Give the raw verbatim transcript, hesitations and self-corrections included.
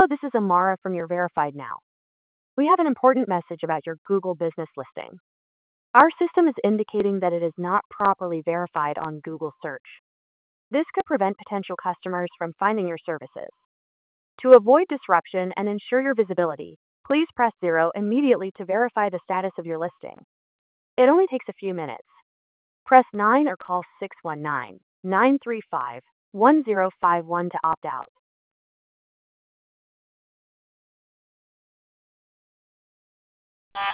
Hello, this is Amara from your Verified Now. We have an important message about your Google business listing. Our system is indicating that it is not properly verified on Google search. This could prevent potential customers from finding your services. To avoid disruption and ensure your visibility, please press zero immediately to verify the status of your listing. It only takes a few minutes. Press nine or call six one nine, nine three five, one zero five one to opt out.